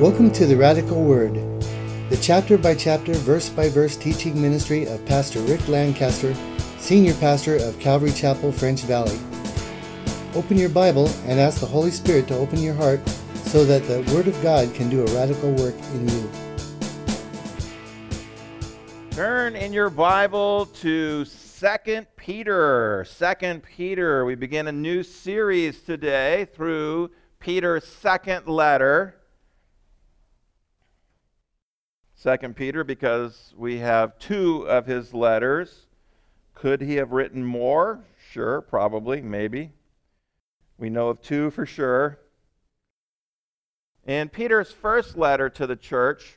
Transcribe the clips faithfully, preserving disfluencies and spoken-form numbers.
Welcome to the Radical Word, the chapter-by-chapter, verse-by-verse teaching ministry of Pastor Rick Lancaster, Senior Pastor of Calvary Chapel, French Valley. Open your Bible and ask the Holy Spirit to open your heart so that the Word of God can do a radical work in you. Turn in your Bible to Second Peter. Second Peter. We begin a new series today through Peter's second letter. Second Peter, because we have two of his letters. Could he have written more? Sure, probably, maybe. We know of two for sure. In Peter's first letter to the church,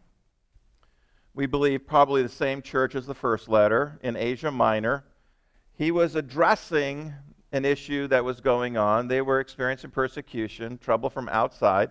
we believe probably the same church as the first letter in Asia Minor, he was addressing an issue that was going on. They were experiencing persecution, trouble from outside.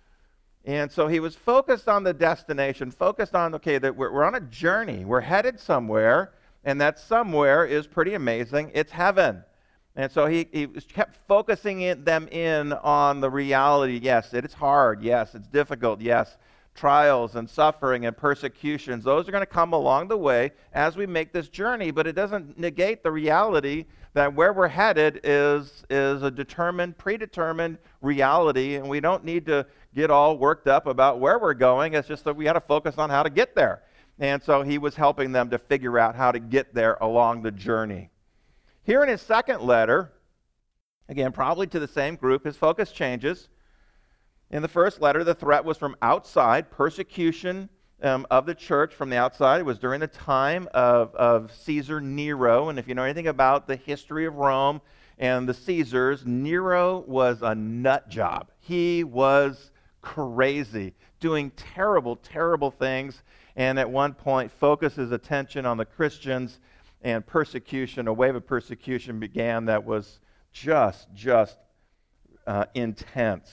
And so he was focused on the destination, focused on, okay, that we're, we're on a journey. We're headed somewhere, and that somewhere is pretty amazing. It's heaven. And so he, he kept focusing it, them in on the reality. Yes, it is hard. Yes, it's difficult. Yes, trials and suffering and persecutions, those are going to come along the way as we make this journey, but it doesn't negate the reality that where we're headed is, is a determined, predetermined reality, and we don't need to get all worked up about where we're going. It's just that we got to focus on how to get there. And so he was helping them to figure out how to get there along the journey. Here in his second letter, again, probably to the same group, his focus changes. In the first letter, the threat was from outside, persecution um, of the church from the outside. It was during the time of, of Caesar Nero. And if you know anything about the history of Rome and the Caesars, Nero was a nut job. He was crazy, doing terrible, terrible things, and at one point focused his attention on the Christians, and persecution, a wave of persecution began that was just, just uh, intense.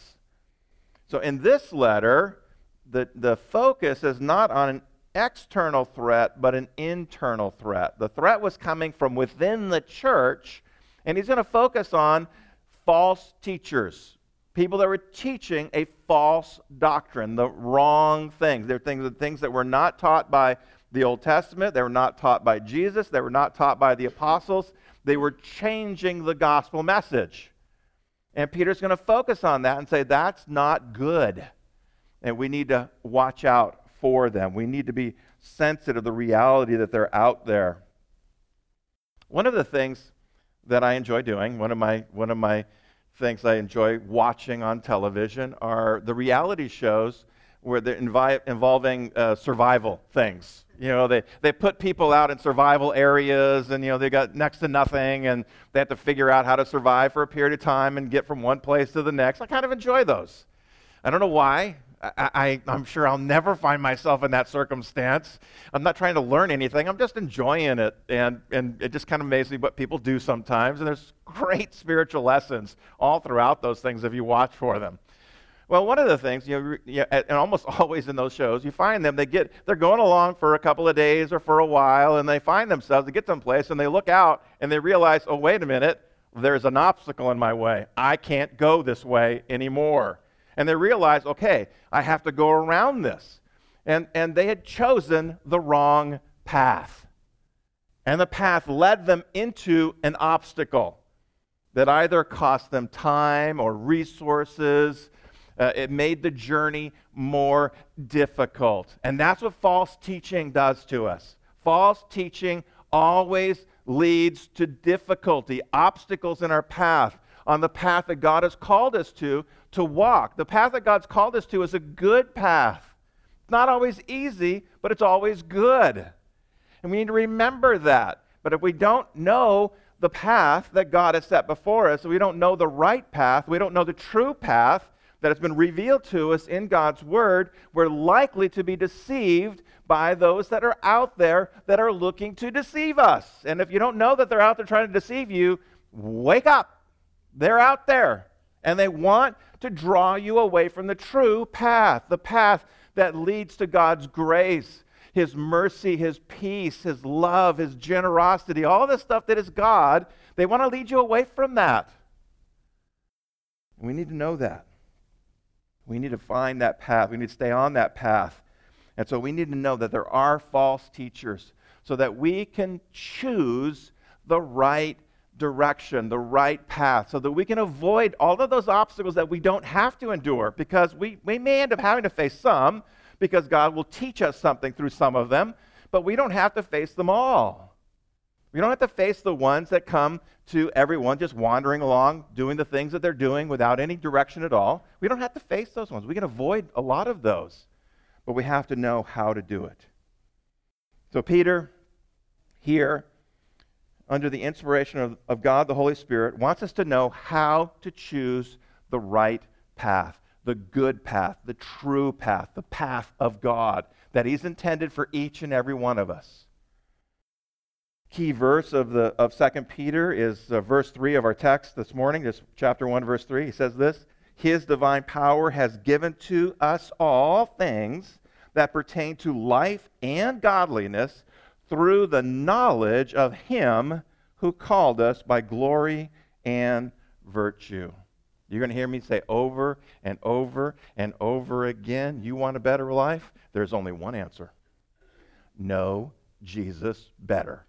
So in this letter, the, the focus is not on an external threat, but an internal threat. The threat was coming from within the church, and he's going to focus on false teachers, people that were teaching a false doctrine, the wrong things. They're things, things that were not taught by the Old Testament. They were not taught by Jesus. They were not taught by the apostles. They were changing the gospel message. And Peter's going to focus on that and say, that's not good. And we need to watch out for them. We need to be sensitive to the reality that they're out there. One of the things that I enjoy doing, one of my one of my things I enjoy watching on television are the reality shows where they're invi- involving uh, survival things. You know, they, they put people out in survival areas, and, you know, they got next to nothing, and they have to figure out how to survive for a period of time and get from one place to the next. I kind of enjoy those. I don't know why. I, I, I'm sure I'll never find myself in that circumstance. I'm not trying to learn anything. I'm just enjoying it, and, and it just kind of amazes me what people do sometimes, and there's great spiritual lessons all throughout those things if you watch for them. Well, one of the things, you know, you know, and almost always in those shows, you find them, they get, they're going along for a couple of days or for a while, and they find themselves, they get someplace, and they look out, and they realize, oh, wait a minute, there's an obstacle in my way. I can't go this way anymore. And they realize, okay, I have to go around this. And, and they had chosen the wrong path. And the path led them into an obstacle that either cost them time or resources. Uh, it made the journey more difficult. And that's what false teaching does to us. False teaching always leads to difficulty, obstacles in our path, on the path that God has called us to, to walk. The path that God's called us to is a good path. It's not always easy, but it's always good. And we need to remember that. But if we don't know the path that God has set before us, we don't know the right path, we don't know the true path, that has been revealed to us in God's Word, we're likely to be deceived by those that are out there that are looking to deceive us. And if you don't know that they're out there trying to deceive you, wake up. They're out there, and they want to draw you away from the true path, the path that leads to God's grace, His mercy, His peace, His love, His generosity, all this stuff that is God. They want to lead you away from that. We need to know that. We need to find that path. We need to stay on that path. And so we need to know that there are false teachers so that we can choose the right direction, the right path, so that we can avoid all of those obstacles that we don't have to endure, because we, we may end up having to face some because God will teach us something through some of them, but we don't have to face them all. We don't have to face the ones that come to everyone just wandering along, doing the things that they're doing without any direction at all. We don't have to face those ones. We can avoid a lot of those, but we have to know how to do it. So Peter, here, under the inspiration of, of God the Holy Spirit, wants us to know how to choose the right path, the good path, the true path, the path of God that He's intended for each and every one of us. Key verse of the of Second Peter is uh, verse three of our text this morning, this chapter one, verse three. He says this: His divine power has given to us all things that pertain to life and godliness, through the knowledge of Him who called us by glory and virtue. You're going to hear me say over and over and over again, you want a better life? There's only one answer. Know Jesus better.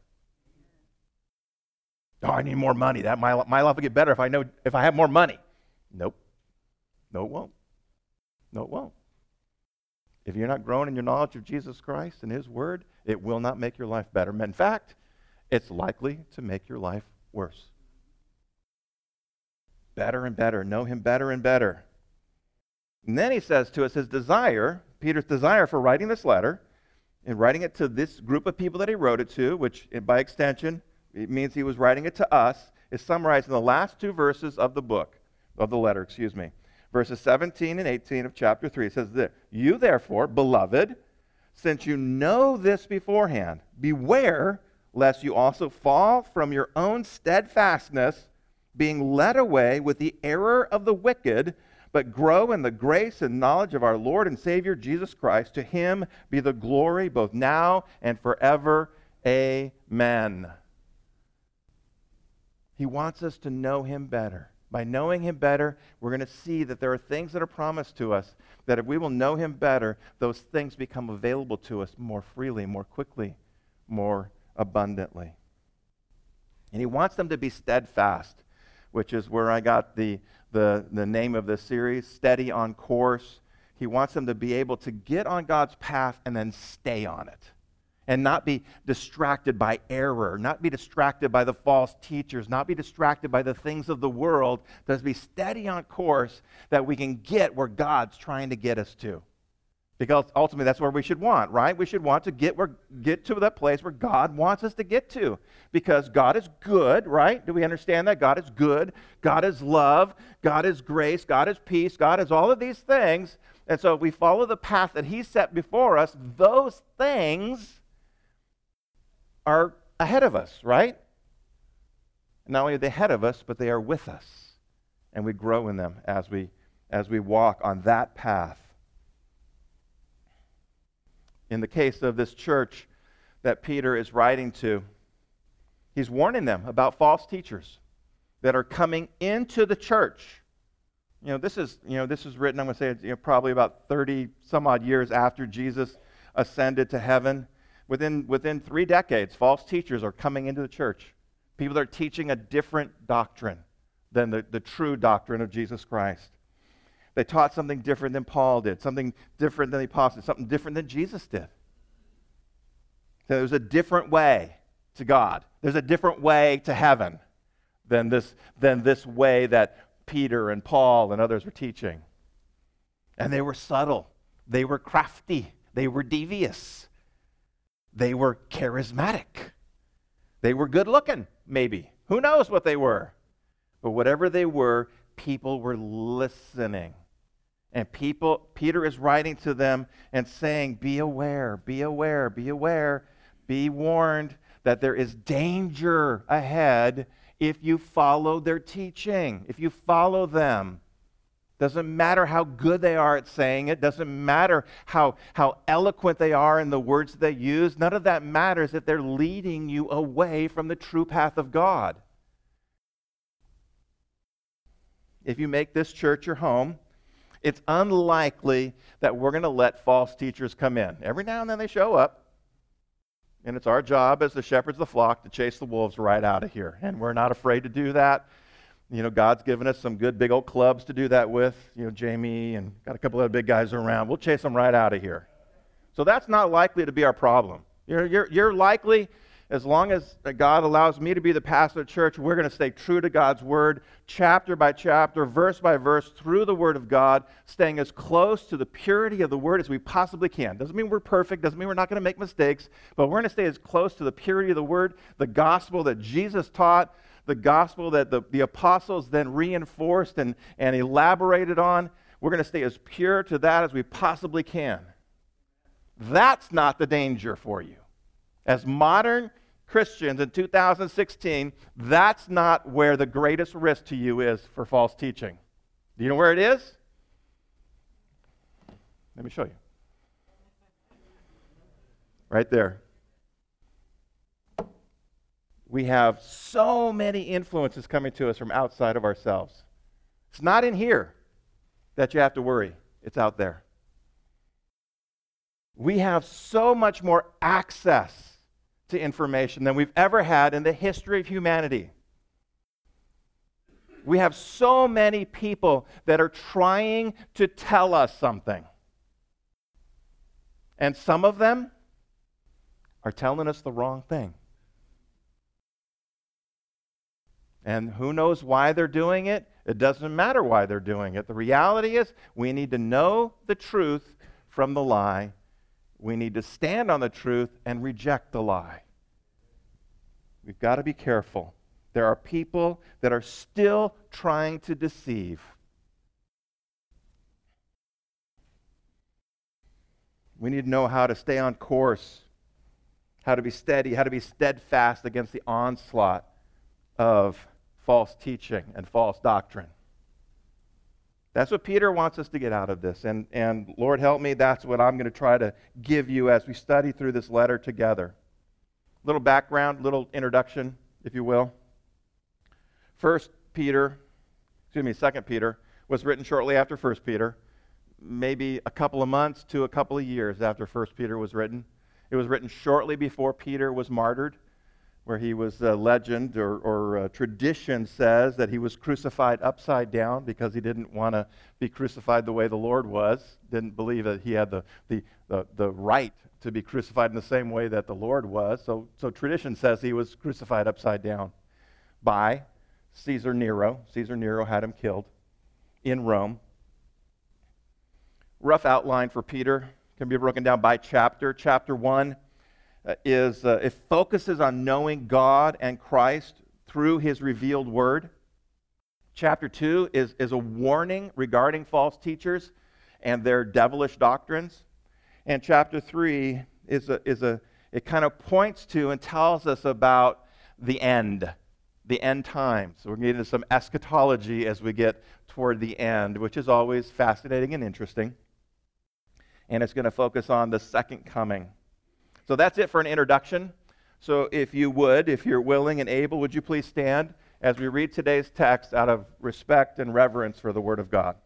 Oh, I need more money. That my, my life will get better if I know if I have more money. Nope. No, it won't. No, it won't. If you're not growing in your knowledge of Jesus Christ and His Word, it will not make your life better. In fact, it's likely to make your life worse. Better and better. Know Him better and better. And then he says to us his desire, Peter's desire for writing this letter, and writing it to this group of people that he wrote it to, which by extension, it means he was writing it to us, is summarized in the last two verses of the book, of the letter, excuse me. Verses seventeen and eighteen of chapter three. It says this: You therefore, beloved, since you know this beforehand, beware lest you also fall from your own steadfastness, being led away with the error of the wicked, but grow in the grace and knowledge of our Lord and Savior Jesus Christ. To Him be the glory both now and forever. Amen. He wants us to know Him better. By knowing Him better, we're going to see that there are things that are promised to us, that if we will know Him better, those things become available to us more freely, more quickly, more abundantly. And He wants them to be steadfast, which is where I got the, the, the name of this series, Steady on Course. He wants them to be able to get on God's path and then stay on it, and not be distracted by error, not be distracted by the false teachers, not be distracted by the things of the world, but be steady on course that we can get where God's trying to get us to. Because ultimately that's where we should want, right? We should want to get where get to that place where God wants us to get to. Because God is good, right? Do we understand that? God is good. God is love. God is grace. God is peace. God is all of these things. And so if we follow the path that He set before us, those things are ahead of us, right? Not only are they ahead of us, but they are with us. And we grow in them as we as we walk on that path. In the case of this church that Peter is writing to, he's warning them about false teachers that are coming into the church. You know, this is, you know, this is written, I'm going to say, you know, probably about thirty some odd years after Jesus ascended to heaven. Within, within three decades, false teachers are coming into the church. People that are teaching a different doctrine than the, the true doctrine of Jesus Christ. They taught something different than Paul did, something different than the apostles, something different than Jesus did. So there's a different way to God. There's a different way to heaven than this, than this way that Peter and Paul and others were teaching. And they were subtle. They were crafty. They were devious. They were charismatic. They were good looking, maybe. Who knows what they were? But whatever they were, people were listening. And people, Peter is writing to them and saying, be aware, be aware, be aware, be warned that there is danger ahead if you follow their teaching, if you follow them. Doesn't matter how good they are at saying it. Doesn't matter how, how eloquent they are in the words that they use. None of that matters if they're leading you away from the true path of God. If you make this church your home, It's unlikely that we're going to let false teachers come in. Every now and then they show up, and it's our job as the shepherds of the flock to chase the wolves right out of here. And we're not afraid to do that. You know, God's given us some good big old clubs to do that with. You know, Jamie and got a couple of big guys around. We'll chase them right out of here. So that's not likely to be our problem. You're, you're, you're likely, as long as God allows me to be the pastor of the church, we're going to stay true to God's word, chapter by chapter, verse by verse, through the word of God, staying as close to the purity of the word as we possibly can. Doesn't mean we're perfect, doesn't mean we're not going to make mistakes, but we're going to stay as close to the purity of the word, the gospel that Jesus taught, the gospel that the, the apostles then reinforced and, and elaborated on. We're going to stay as pure to that as we possibly can. That's not the danger for you. As modern Christians in two thousand sixteen, that's not where the greatest risk to you is for false teaching. Do you know where it is? Let me show you. Right there. We have so many influences coming to us from outside of ourselves. It's not in here that you have to worry. It's out there. We have so much more access to information than we've ever had in the history of humanity. We have so many people that are trying to tell us something. And some of them are telling us the wrong thing. And who knows why they're doing it? It doesn't matter why they're doing it. The reality is we need to know the truth from the lie. We need to stand on the truth and reject the lie. We've got to be careful. There are people that are still trying to deceive. We need to know how to stay on course, how to be steady, how to be steadfast against the onslaught of false teaching and false doctrine. That's what Peter wants us to get out of this. And, and Lord help me, that's what I'm going to try to give you as we study through this letter together. Little background, little introduction, if you will. First Peter, excuse me, Second Peter was written shortly after First Peter, maybe a couple of months to a couple of years after First Peter was written. It was written shortly before Peter was martyred, where he was a legend or, or uh, tradition says that he was crucified upside down because he didn't want to be crucified the way the Lord was, didn't believe that he had the, the, the, the right to be crucified in the same way that the Lord was. So, so tradition says he was crucified upside down by Caesar Nero. Caesar Nero had him killed in Rome. Rough outline for Peter can be broken down by chapter. Chapter one Uh, is uh, it focuses on knowing God and Christ through his revealed word. Chapter two is, is a warning regarding false teachers and their devilish doctrines. And chapter three is a, is a it kind of points to and tells us about the end, the end times. So we're going to get into some eschatology as we get toward the end, which is always fascinating and interesting. And it's going to focus on the second coming. So that's it for an introduction. So if you would, if you're willing and able, would you please stand as we read today's text out of respect and reverence for the Word of God.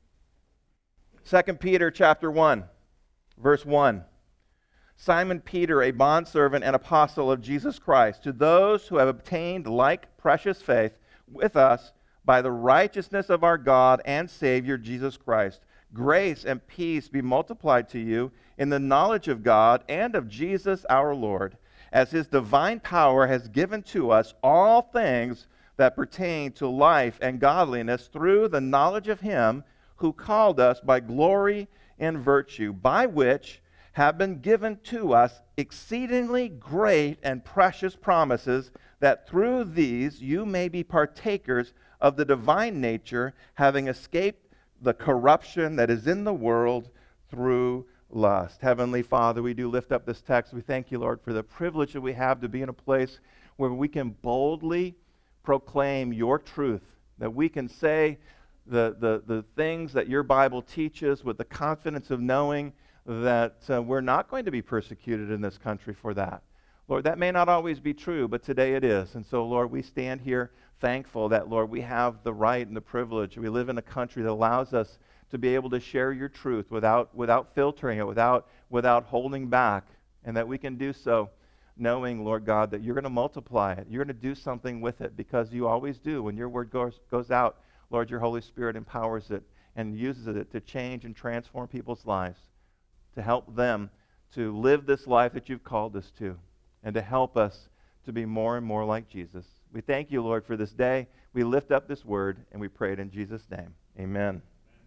Second Peter chapter one, verse one. Simon Peter, a bondservant and apostle of Jesus Christ, to those who have obtained like precious faith with us by the righteousness of our God and Savior Jesus Christ, grace and peace be multiplied to you in the knowledge of God and of Jesus our Lord, as his divine power has given to us all things that pertain to life and godliness through the knowledge of him who called us by glory and virtue, by which have been given to us exceedingly great and precious promises, that through these you may be partakers of the divine nature, having escaped the corruption that is in the world through lust. Heavenly Father, we do lift up this text. We thank you, Lord, for the privilege that we have to be in a place where we can boldly proclaim your truth, that we can say the, the, the things that your Bible teaches with the confidence of knowing that uh, we're not going to be persecuted in this country for that. Lord, that may not always be true, but today it is. And so, Lord, we stand here thankful that, Lord, we have the right and the privilege. We live in a country that allows us to be able to share your truth without, without filtering it, without, without holding back, and that we can do so knowing, Lord God, that you're going to multiply it. You're going to do something with it, because you always do. When your word goes, goes out, Lord, your Holy Spirit empowers it and uses it to change and transform people's lives, to help them to live this life that you've called us to, and to help us to be more and more like Jesus. We thank you, Lord, for this day. We lift up this word, and we pray it in Jesus' name. Amen.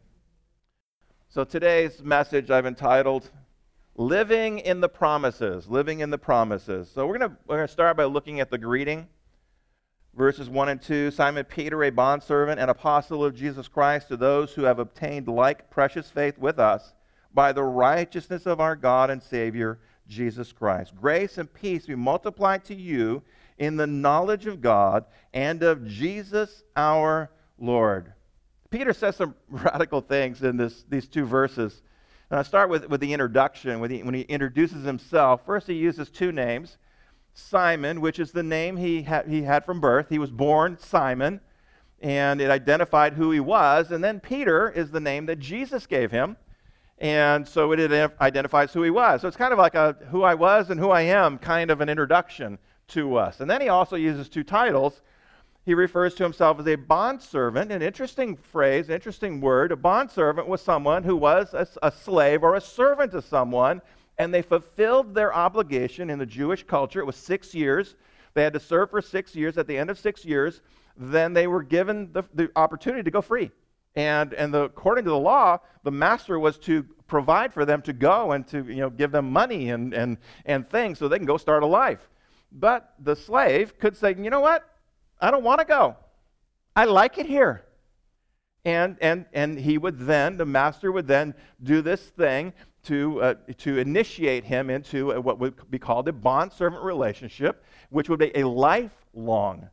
So today's message I've entitled, Living in the Promises. Living in the Promises. So we're going we're going to start by looking at the greeting. Verses one and two, Simon Peter, a bondservant and apostle of Jesus Christ, to those who have obtained like precious faith with us by the righteousness of our God and Savior, Jesus Christ. Grace and peace be multiplied to you in the knowledge of God and of Jesus our Lord. Peter says some radical things in this, these two verses. And I start with, with the introduction. When he, when he introduces himself, first he uses two names. Simon, which is the name he, ha- he had from birth. He was born Simon, and it identified who he was. And then Peter is the name that Jesus gave him, and so it ident- identifies who he was. So it's kind of like a who I was and who I am kind of an introduction to us. And then he also uses two titles. He refers to himself as a bondservant, an interesting phrase, an interesting word. A bondservant was someone who was a, a slave or a servant to someone, and they fulfilled their obligation in the Jewish culture. It was six years. They had to serve for six years. At the end of six years, then they were given the, the opportunity to go free. And, and the, according to the law, the master was to provide for them to go and to, you know, give them money and, and, and things so they can go start a life. But the slave could say, you know what? I don't want to go. I like it here. And, and, and he would then, the master would then do this thing to uh, to initiate him into a, what would be called a bond-servant relationship, which would be a lifelong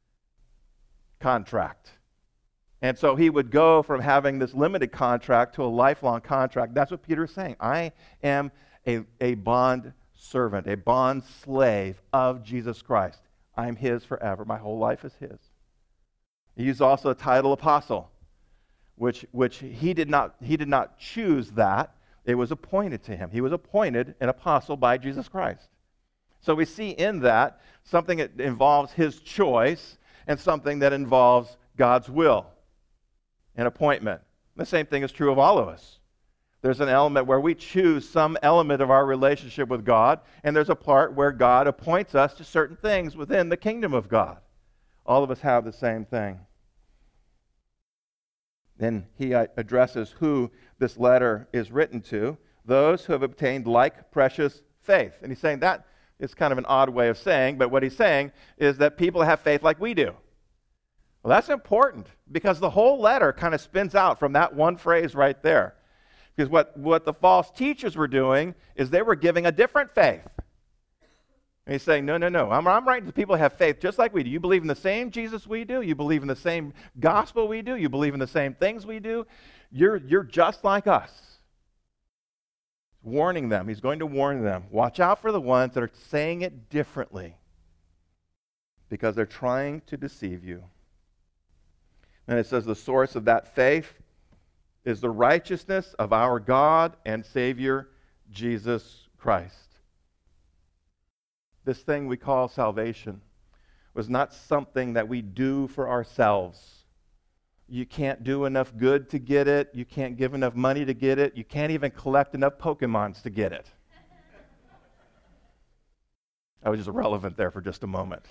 contract. And so he would go from having this limited contract to a lifelong contract. That's what Peter is saying. I am a, a bond servant, a bond slave of Jesus Christ. I'm his forever. My whole life is his. He used also the title apostle, which which he did not he did not choose that. It was appointed to him. He was appointed an apostle by Jesus Christ. So we see in that something that involves his choice and something that involves God's will, an appointment. The same thing is true of all of us. There's an element where we choose some element of our relationship with God, and there's a part where God appoints us to certain things within the kingdom of God. All of us have the same thing. Then he addresses who this letter is written to, those who have obtained like precious faith. And he's saying that is kind of an odd way of saying, but what he's saying is that people have faith like we do. Well, that's important, because the whole letter kind of spins out from that one phrase right there. Because what, what the false teachers were doing is they were giving a different faith. And he's saying, no, no, no. I'm, I'm writing to people who have faith just like we do. You believe in the same Jesus we do. You believe in the same gospel we do. You believe in the same things we do. You're, you're just like us. Warning them. He's going to warn them. Watch out for the ones that are saying it differently, because they're trying to deceive you. And it says the source of that faith is the righteousness of our God and Savior, Jesus Christ. This thing we call salvation was not something that we do for ourselves. You can't do enough good to get it. You can't give enough money to get it. You can't even collect enough Pokemons to get it. I was just irrelevant there for just a moment.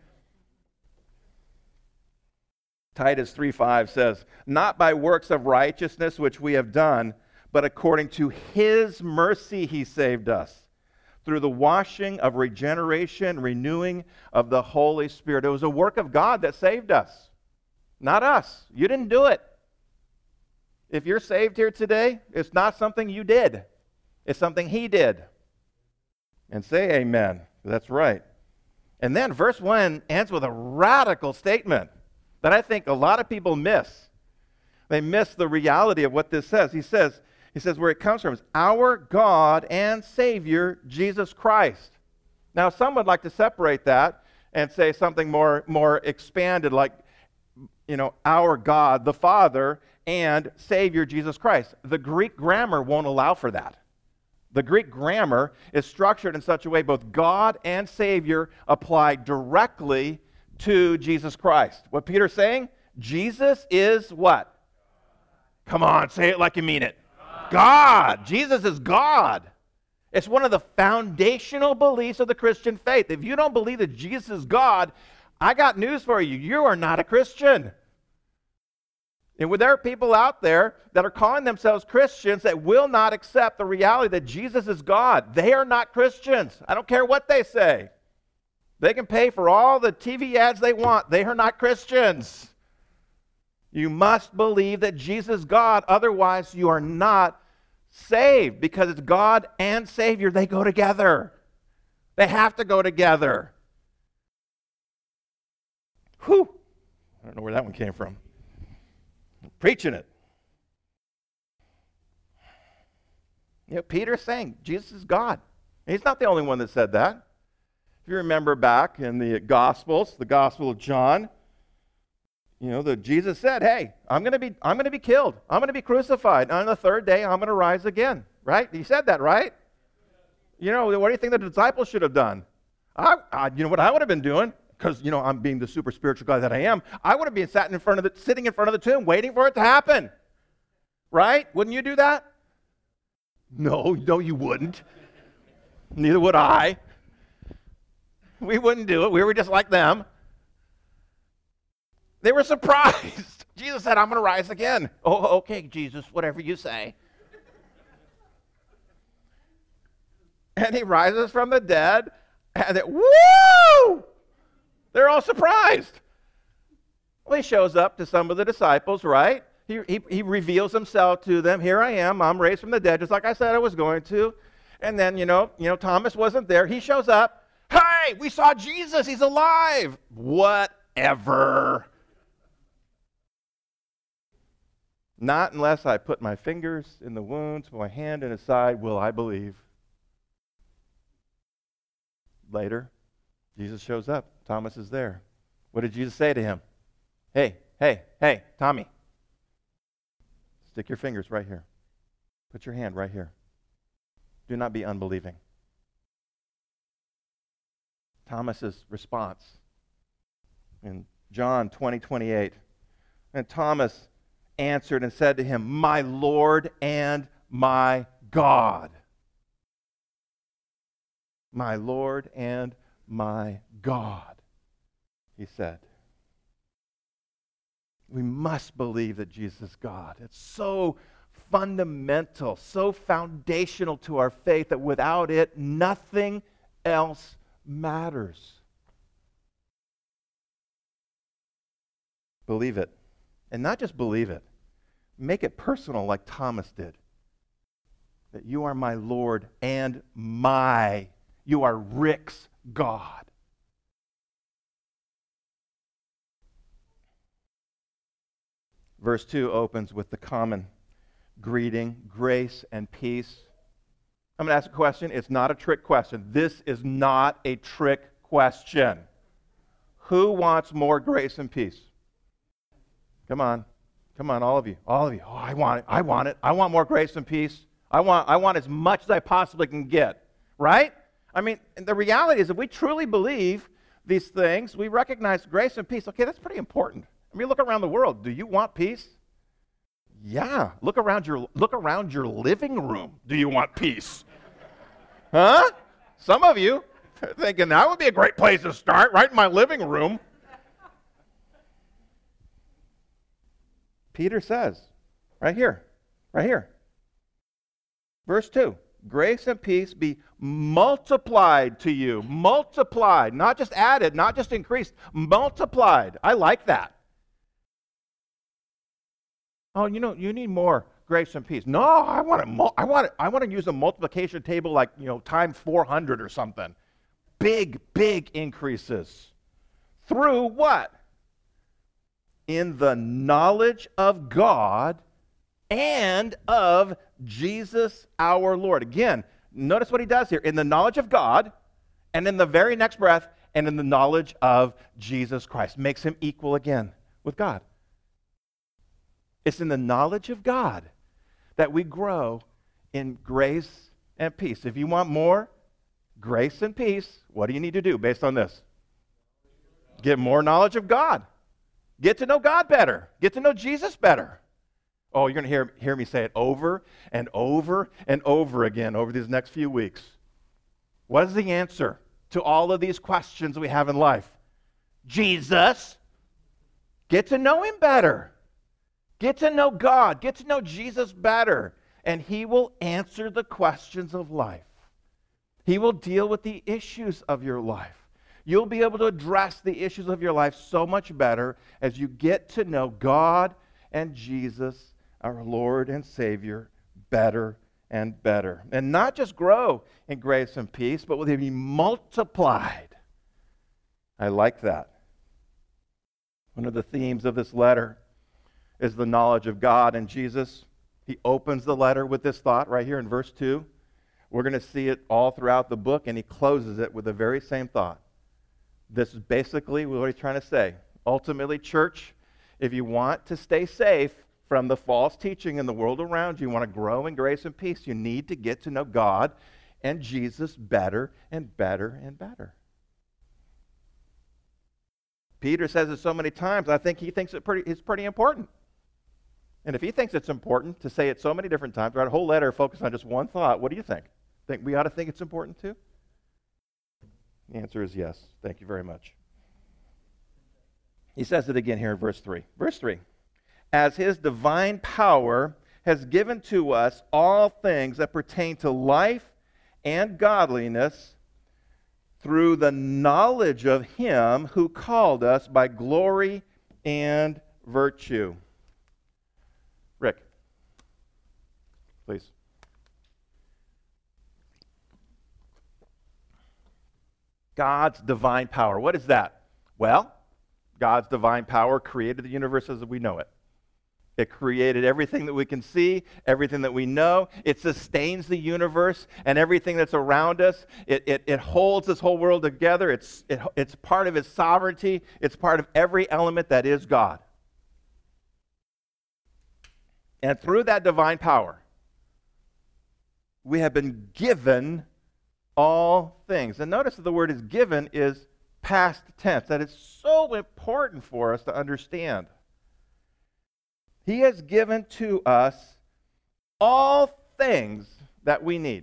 Titus three five says, not by works of righteousness which we have done, but according to his mercy he saved us, through the washing of regeneration, renewing of the Holy Spirit. It was a work of God that saved us, not us. You didn't do it. If you're saved here today, it's not something you did. It's something he did. And say amen. That's right. And then verse one ends with a radical statement that I think a lot of people miss. They miss the reality of what this says. He says, he says where it comes from is our God and Savior, Jesus Christ. Now, some would like to separate that and say something more, more expanded, like, you know, our God, the Father, and Savior Jesus Christ. The Greek grammar won't allow for that. The Greek grammar is structured in such a way both God and Savior apply directly to Jesus Christ. What Peter's saying? Jesus is what? Come on, say it like you mean it. God. God. Jesus is God. It's one of the foundational beliefs of the Christian faith. If you don't believe that Jesus is God, I got news for you. You are not a Christian. And there are people out there that are calling themselves Christians that will not accept the reality that Jesus is God. They are not Christians. I don't care what they say. They can pay for all the T V ads they want. They are not Christians. You must believe that Jesus is God. Otherwise, you are not saved, because it's God and Savior. They go together. They have to go together. Whew. I don't know where that one came from. I'm preaching it. You know, Peter's saying Jesus is God. He's not the only one that said that. If you remember back in the Gospels, the Gospel of John, you know, the Jesus said, "Hey, I'm going to be I'm going to be killed. I'm going to be crucified. On the third day, I'm going to rise again." Right? He said that, right? You know, what do you think the disciples should have done? I, I you know what I would have been doing? Because, you know, I'm being the super spiritual guy that I am. I would have been sat in front of the, sitting in front of the tomb, waiting for it to happen. Right? Wouldn't you do that? No, no, you wouldn't. Neither would I. We wouldn't do it. We were just like them. They were surprised. Jesus said, "I'm going to rise again." "Oh, okay, Jesus, whatever you say." And he rises from the dead, and it, woo! They're all surprised. Well, he shows up to some of the disciples, right? He, he, he reveals himself to them. "Here I am. I'm raised from the dead, just like I said I was going to." And then, you know, you know, Thomas wasn't there. He shows up. "Hey, we saw Jesus. He's alive." Whatever. "Not unless I put my fingers in the wounds, my hand in his side, will I believe." Later, Jesus shows up. Thomas is there. What did Jesus say to him? Hey, hey, hey, Tommy. Stick your fingers right here. Put your hand right here. Do not be unbelieving. Thomas's response in John twenty twenty-eight. And Thomas answered and said to him, "My Lord and my God." "My Lord and my God," he said. We must believe that Jesus is God. It's so fundamental, so foundational to our faith that without it, nothing else matters. Believe it. And not just believe it. Make it personal like Thomas did. That you are my Lord and my, you are Rick's God. Verse two opens with the common greeting, grace and peace. I'm going to ask a question. It's not a trick question. This is not a trick question. Who wants more grace and peace? Come on. Come on, all of you. All of you. Oh, I want it. I want it. I want more grace and peace. I want, I want as much as I possibly can get. Right? I mean, the reality is if we truly believe these things, we recognize grace and peace. Okay, that's pretty important. I mean, look around the world. Do you want peace? Yeah. Look around your look around your living room. Do you want peace? Huh? Some of you are thinking that would be a great place to start, right in my living room. Peter says, right here, right here. Verse two, grace and peace be multiplied to you. Multiplied, not just added, not just increased, multiplied. I like that. Oh, you know, you need more grace and peace. No, I want to. I want. I want to use a multiplication table like you know, times four hundred or something. Big, big increases through what? In the knowledge of God and of Jesus our Lord. Again, notice what he does here. In the knowledge of God, and in the very next breath, and in the knowledge of Jesus Christ. Makes him equal again with God. It's in the knowledge of God that we grow in grace and peace. If you want more grace and peace, what do you need to do based on this? Get more knowledge of God. Get to know God better. Get to know Jesus better. Oh, you're going to hear, hear me say it over and over and over again over these next few weeks. What is the answer to all of these questions we have in life? Jesus. Get to know him better. Get to know God. Get to know Jesus better. And he will answer the questions of life. He will deal with the issues of your life. You'll be able to address the issues of your life so much better as you get to know God and Jesus, our Lord and Savior, better and better. And not just grow in grace and peace, but will they be multiplied. I like that. One of the themes of this letter is the knowledge of God and Jesus. He opens the letter with this thought right here in verse two. We're going to see it all throughout the book, and he closes it with the very same thought. This is basically what he's trying to say. Ultimately, church, if you want to stay safe from the false teaching in the world around you, you want to grow in grace and peace, you need to get to know God and Jesus better and better and better. Peter says it so many times, I think he thinks it pretty, it's pretty important. And if he thinks it's important to say it so many different times, write a whole letter focused on just one thought, what do you think? Think we ought to think it's important too? The answer is yes. Thank you very much. He says it again here in verse three. Verse three. As his divine power has given to us all things that pertain to life and godliness through the knowledge of him who called us by glory and virtue. Rick, please. God's divine power. What is that? Well, God's divine power created the universe as we know it. It created everything that we can see, everything that we know. It sustains the universe and everything that's around us. It, it, it holds this whole world together. It's, it, it's part of his sovereignty. It's part of every element that is God. And through that divine power, we have been given all things. And notice that the word is given is past tense. That is so important for us to understand. He has given to us all things that we need.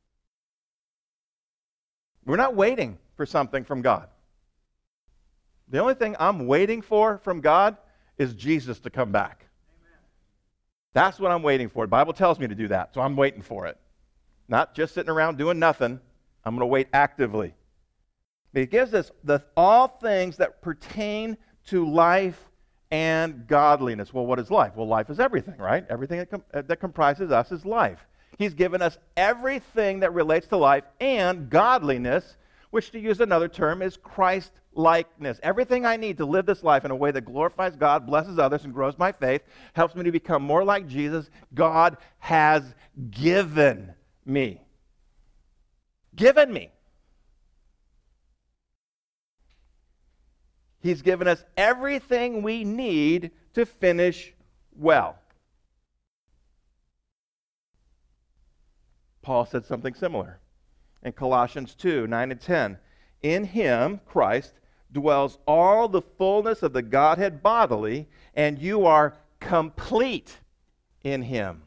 We're not waiting for something from God. The only thing I'm waiting for from God is Jesus to come back. Amen. That's what I'm waiting for. The Bible tells me to do that, so I'm waiting for it. Not just sitting around doing nothing. I'm going to wait actively. He gives us the, all things that pertain to life and godliness. Well, what is life? Well, life is everything, right? Everything that, com- that comprises us is life. He's given us everything that relates to life and godliness, which, to use another term, is Christ-likeness. Everything I need to live this life in a way that glorifies God, blesses others, and grows my faith, helps me to become more like Jesus, God has given me. Given me. He's given us everything we need to finish well. Paul said something similar in Colossians two, nine and ten. In him, Christ, dwells all the fullness of the Godhead bodily, and you are complete in him,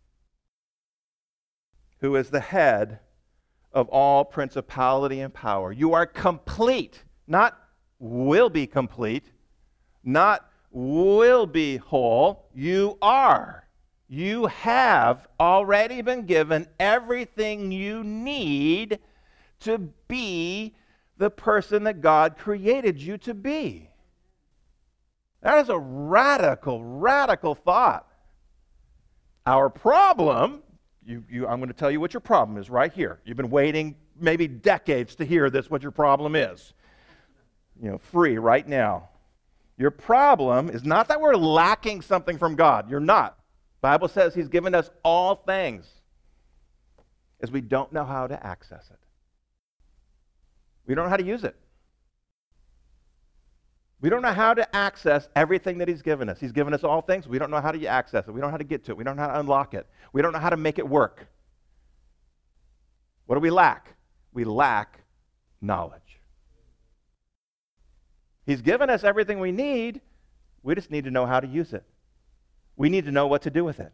who is the head of all principality and power. You are complete, not will be complete, not will be whole. You are. You have already been given everything you need to be the person that God created you to be. That is a radical, radical thought. Our problem, you, you, I'm going to tell you what your problem is right here. You've been waiting maybe decades to hear this, what your problem is. You know, free right now. Your problem is not that we're lacking something from God. You're not. The Bible says he's given us all things, as we don't know how to access it. We don't know how to use it. We don't know how to access everything that he's given us. He's given us all things. We don't know how to access it. We don't know how to get to it. We don't know how to unlock it. We don't know how to make it work. What do we lack? We lack knowledge. He's given us everything we need. We just need to know how to use it. We need to know what to do with it.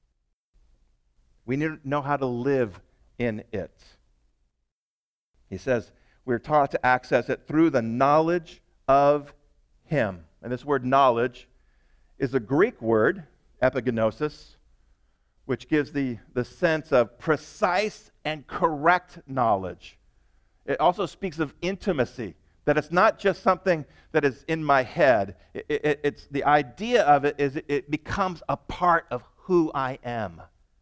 We need to know how to live in it. He says we're taught to access it through the knowledge of him. And this word knowledge is a Greek word, epigenosis, which gives the, the sense of precise and correct knowledge. It also speaks of intimacy, that it's not just something that is in my head. It, it, it's the idea of it is it, it becomes a part of who I am.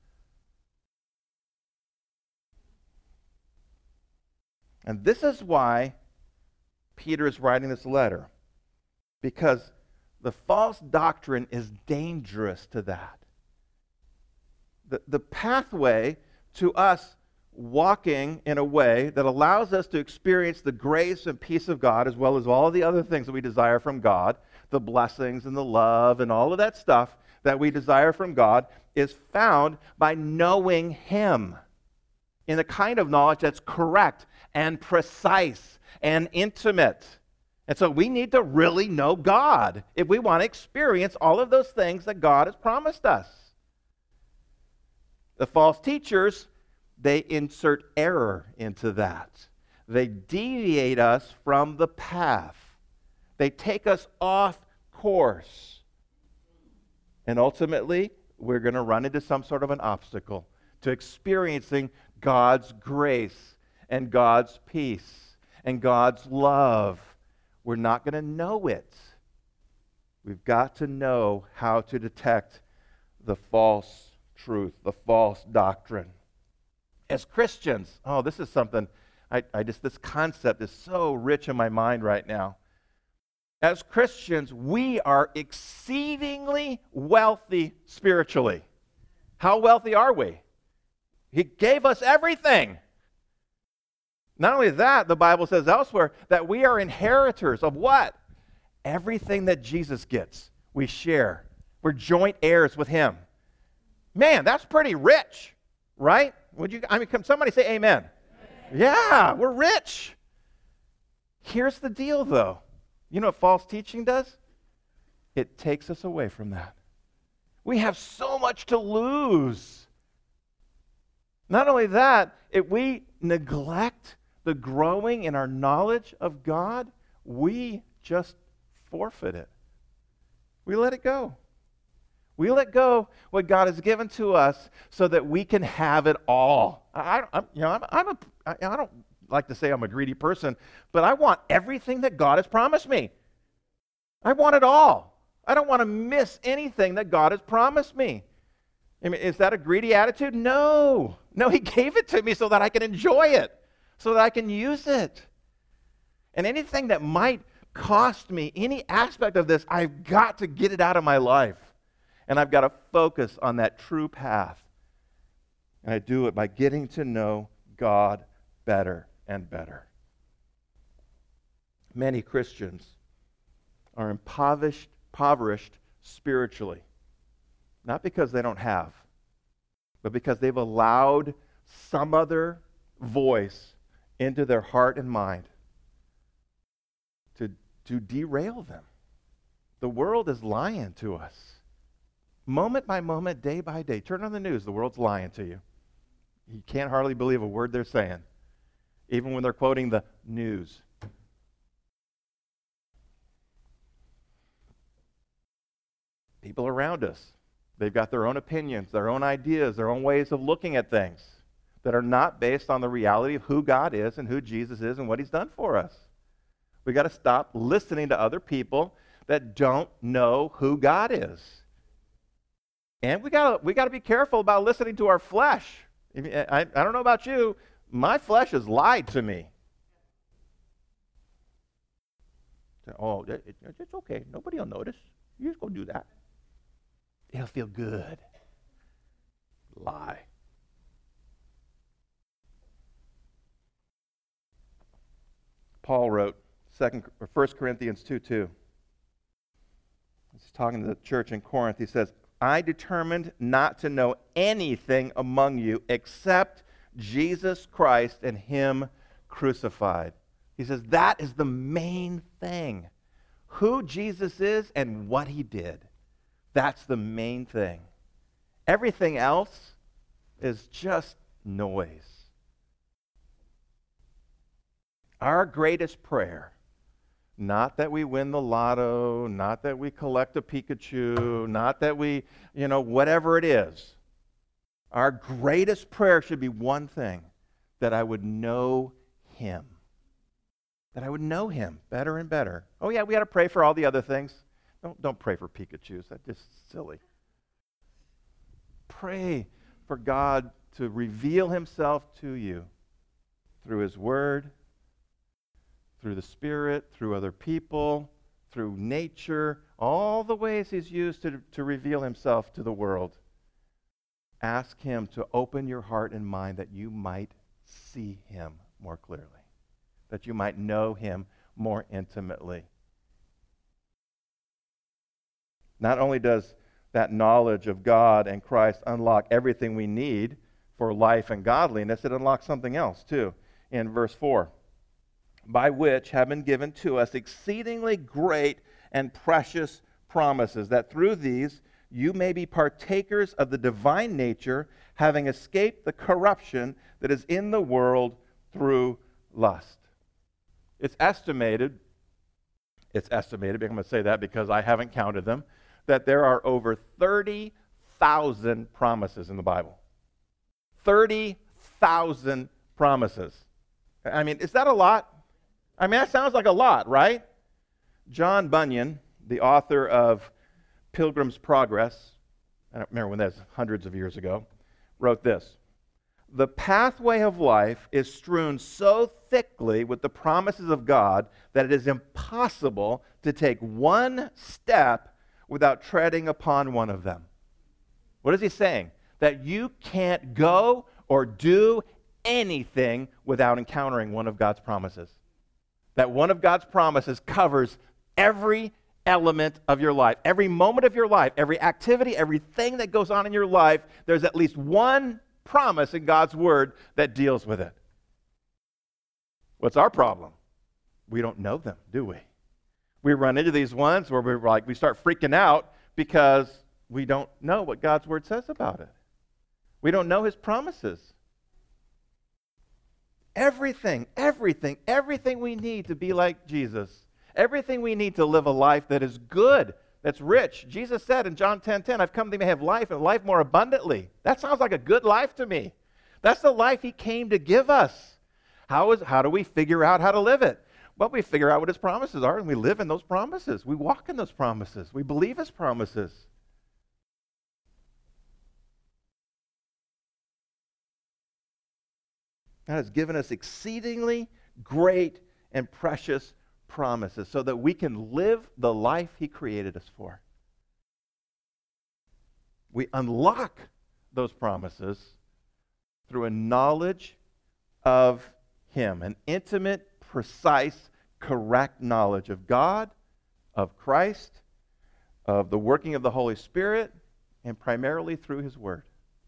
And this is why Peter is writing this letter, because the false doctrine is dangerous to that. The, the pathway to us walking in a way that allows us to experience the grace and peace of God, as well as all of the other things that we desire from God, the blessings and the love and all of that stuff that we desire from God, is found by knowing him in the kind of knowledge that's correct and precise and intimate. And so we need to really know God if we want to experience all of those things that God has promised us. The false teachers, they insert error into that. They deviate us from the path. They take us off course. And ultimately, we're going to run into some sort of an obstacle to experiencing God's grace and God's peace and God's love. We're not going to know it. We've got to know how to detect the false truth, the false doctrine. As Christians, oh, this is something, I, I just, this concept is so rich in my mind right now. As Christians, we are exceedingly wealthy spiritually. How wealthy are we? He gave us everything. Not only that, the Bible says elsewhere that we are inheritors of what? Everything that Jesus gets, we share. We're joint heirs with him. Man, that's pretty rich, right? Would you? I mean, can somebody say amen? Amen. Yeah, we're rich. Here's the deal, though. You know what false teaching does? It takes us away from that. We have so much to lose. Not only that, if we neglect the growing in our knowledge of God, we just forfeit it. We let it go. We let go what God has given to us so that we can have it all. I, I, you know, I'm, I'm a, I, I don't like to say I'm a greedy person, but I want everything that God has promised me. I want it all. I don't want to miss anything that God has promised me. I mean, is that a greedy attitude? No. No, he gave it to me so that I can enjoy it, so that I can use it. And anything that might cost me any aspect of this, I've got to get it out of my life. And I've got to focus on that true path. And I do it by getting to know God better and better. Many Christians are impoverished, impoverished spiritually. Not because they don't have, but because they've allowed some other voice into their heart and mind to, to derail them. The world is lying to us. Moment by moment, day by day. Turn on the news, the world's lying to you. You can't hardly believe a word they're saying, even when they're quoting the news. People around us, they've got their own opinions, their own ideas, their own ways of looking at things that are not based on the reality of who God is and who Jesus is and what he's done for us. We've got to stop listening to other people that don't know who God is. And we got we got to be careful about listening to our flesh. I, I don't know about you, my flesh has lied to me. Oh, it, it, it's okay. Nobody will notice. You just go do that. It'll feel good. Lie. Paul wrote Second or First Corinthians two two. he's talking to the church in Corinth. He says, I determined not to know anything among you except Jesus Christ and him crucified. He says that is the main thing. Who Jesus is and what he did. That's the main thing. Everything else is just noise. Our greatest prayer, not that we win the lotto, not that we collect a Pikachu, not that we, you know, whatever it is. Our greatest prayer should be one thing, that I would know him. That I would know him better and better. Oh yeah, we got to pray for all the other things. Don't, don't pray for Pikachus. That's just silly. Pray for God to reveal himself to you through his word, through the Spirit, through other people, through nature, all the ways he's used to, to reveal himself to the world. Ask him to open your heart and mind that you might see him more clearly, that you might know him more intimately. Not only does that knowledge of God and Christ unlock everything we need for life and godliness, it unlocks something else too. In verse four, by which have been given to us exceedingly great and precious promises, that through these you may be partakers of the divine nature, having escaped the corruption that is in the world through lust. It's estimated, it's estimated, I'm going to say that because I haven't counted them, that there are over thirty thousand promises in the Bible. thirty thousand promises. I mean, is that a lot? I mean, that sounds like a lot, right? John Bunyan, the author of Pilgrim's Progress, I don't remember when that was, hundreds of years ago, wrote this. The pathway of life is strewn so thickly with the promises of God that it is impossible to take one step without treading upon one of them. What is he saying? That you can't go or do anything without encountering one of God's promises. That one of God's promises covers every element of your life, every moment of your life, every activity, everything that goes on in your life. There's at least one promise in God's word that deals with it. What's our problem? We don't know them, do we? We run into these ones where we're like, we start freaking out because we don't know what God's word says about it. We don't know his promises. Everything, everything, everything we need to be like Jesus. Everything we need to live a life that is good, that's rich. Jesus said in John ten ten, I've come that you may have life and life more abundantly. That sounds like a good life to me. That's the life he came to give us. How is, how do we figure out how to live it? Well, we figure out what his promises are, and we live in those promises. We walk in those promises. We believe his promises. God has given us exceedingly great and precious promises so that we can live the life he created us for. We unlock those promises through a knowledge of him, an intimate, precise, correct knowledge of God, of Christ, of the working of the Holy Spirit, and primarily through his word.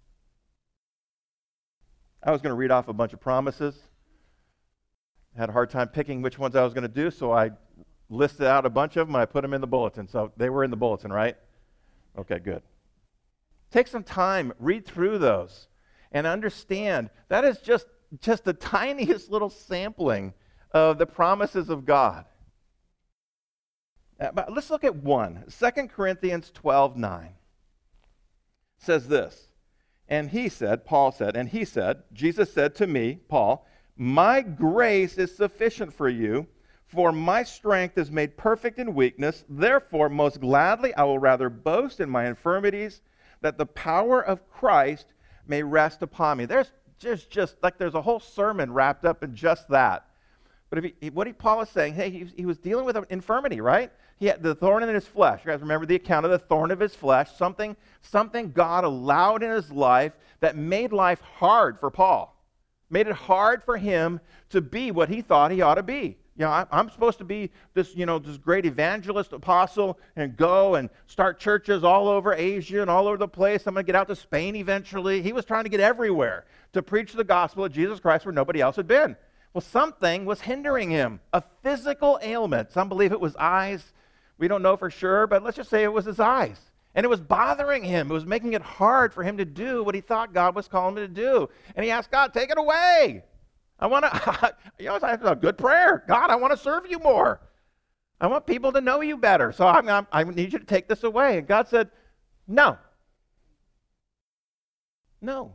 I was going to read off a bunch of promises. I had a hard time picking which ones I was going to do, so I listed out a bunch of them and I put them in the bulletin. So they were in the bulletin, right? Okay, good. Take some time, read through those, and understand that is just, just the tiniest little sampling of the promises of God. Uh, but let's look at one. Second Corinthians twelve nine says this. And he said, Paul said, and he said, Jesus said to me, Paul, my grace is sufficient for you, for my strength is made perfect in weakness. Therefore, most gladly I will rather boast in my infirmities, that the power of Christ may rest upon me. There's just, just like there's a whole sermon wrapped up in just that. But if he, what he, Paul is saying, hey, he, he was dealing with an infirmity, right? He had the thorn in his flesh. You guys remember the account of the thorn of his flesh, something, something God allowed in his life that made life hard for Paul. Made it hard for him to be what he thought he ought to be. You know, I, I'm supposed to be this, you know, this great evangelist apostle and go and start churches all over Asia and all over the place. I'm going to get out to Spain eventually. He was trying to get everywhere to preach the gospel of Jesus Christ where nobody else had been. Well, something was hindering him, a physical ailment. Some believe it was eyes. We don't know for sure, but let's just say it was his eyes. And it was bothering him. It was making it hard for him to do what he thought God was calling him to do. And he asked God, take it away. I want to, you know, it's a good prayer. God, I want to serve you more. I want people to know you better. So I'm, I'm, I need you to take this away. And God said, no. No.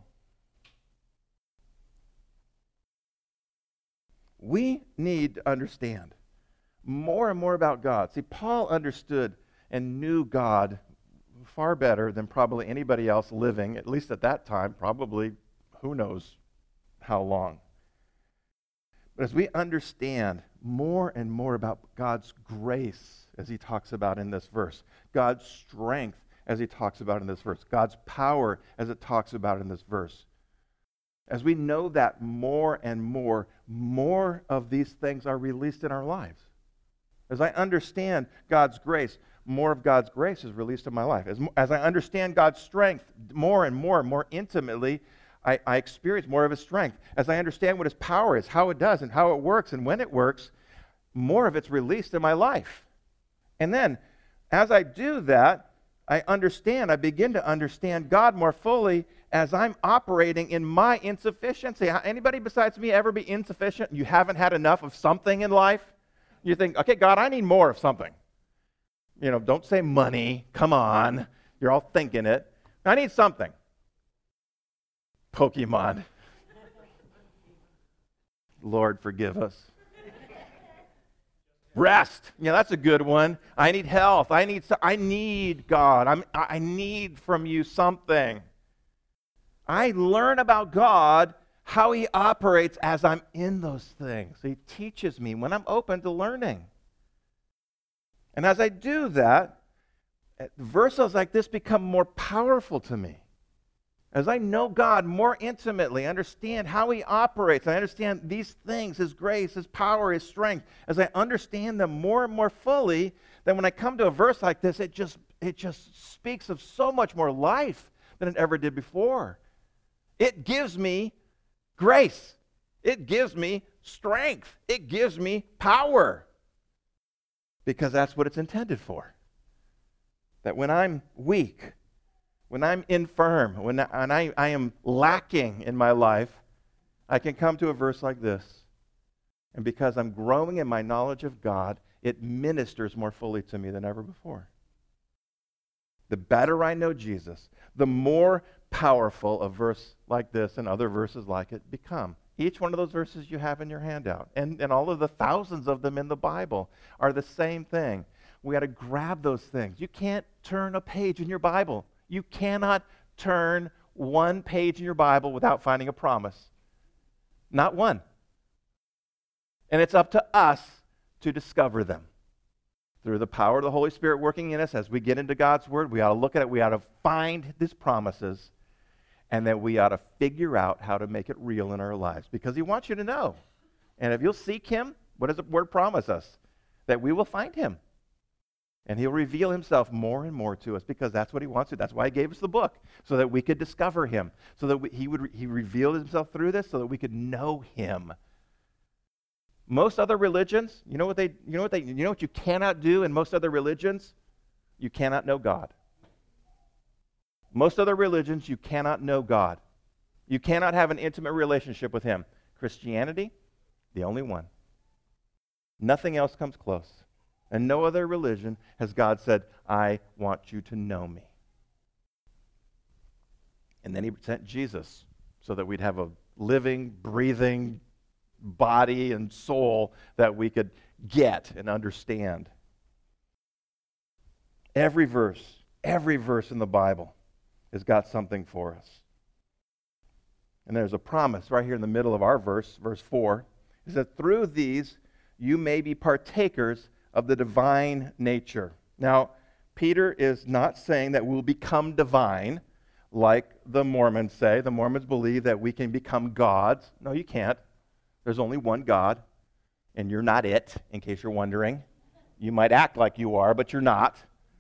We need to understand more and more about God. See, Paul understood and knew God far better than probably anybody else living, at least at that time, probably who knows how long. But as we understand more and more about God's grace, as he talks about in this verse, God's strength, as he talks about in this verse, God's power, as it talks about in this verse, as we know that more and more, more of these things are released in our lives. As I understand God's grace, more of God's grace is released in my life. As, as I understand God's strength more and more and more intimately, I, I experience more of his strength. As I understand what his power is, how it does, and how it works, and when it works, more of it's released in my life. And then, as I do that, I understand, I begin to understand God more fully as I'm operating in my insufficiency. Anybody besides me ever be insufficient? You haven't had enough of something in life? You think, okay, God, I need more of something. You know, don't say money. Come on. You're all thinking it. I need something. Pokemon. Lord, forgive us. Rest. Yeah, that's a good one. I need health. I need I need God. I'm, I need from you something. I learn about God, how he operates as I'm in those things. He teaches me when I'm open to learning. And as I do that, verses like this become more powerful to me. As I know God more intimately, understand how he operates, I understand these things, his grace, his power, his strength, as I understand them more and more fully, then when I come to a verse like this, it just it just speaks of so much more life than it ever did before. It gives me grace. It gives me strength. It gives me power. Because that's what it's intended for. That when I'm weak, when I'm infirm, when I, and I, I am lacking in my life, I can come to a verse like this. And because I'm growing in my knowledge of God, it ministers more fully to me than ever before. The better I know Jesus, the more powerful a verse like this and other verses like it become. Each one of those verses you have in your handout, and, and all of the thousands of them in the Bible are the same thing. We got to grab those things. You can't turn a page in your Bible. You cannot turn one page in your Bible without finding a promise. Not one. And it's up to us to discover them. Through the power of the Holy Spirit working in us, as we get into God's Word, we ought to look at it, we ought to find these promises, and then we ought to figure out how to make it real in our lives. Because he wants you to know. And if you'll seek him, what does the Word promise us? That we will find him. And he'll reveal himself more and more to us because that's what he wants to. That's why he gave us the book, so that we could discover him, so that we, he would he revealed himself through this, so that we could know him. Most other religions, you know what they you know what they you know what you cannot do in most other religions? You cannot know God. Most other religions, you cannot know God. You cannot have an intimate relationship with him. Christianity, the only one. Nothing else comes close. And no other religion has God said, I want you to know me. And then he sent Jesus so that we'd have a living, breathing body and soul that we could get and understand. Every verse, every verse in the Bible has got something for us. And there's a promise right here in the middle of our verse, verse four, is that through these you may be partakers of the divine nature. Now, Peter is not saying that we'll become divine like the Mormons say. The Mormons believe that we can become gods. No, you can't. There's only one God, and you're not it, in case you're wondering. You might act like you are, but you're not.